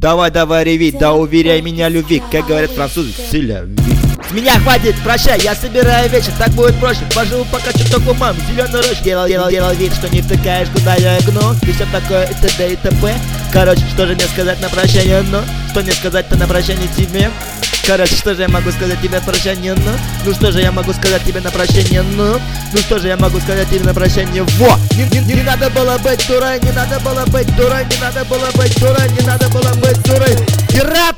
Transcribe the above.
Давай, давай, реви, да уверяй меня любви, как говорят французы, сильно. С меня хватит, прощай, я собираю вечер, так будет проще. Поживу пока чуток умом, зеленую рощу. Делал вид, что не втыкаешь, куда я гну. И все такое, и т.д. и т.п. Короче, что же мне сказать на прощание, ну? Что мне сказать-то на прощание тебе? Короче, что же я могу сказать тебе на прощание, ну? Ну что же я могу сказать тебе на прощание, ну? Ну что же я могу сказать тебе на прощание, во! Не надо было быть дурой, не надо было быть дурой, не надо было быть дурой, не надо было быть дурой. И рап!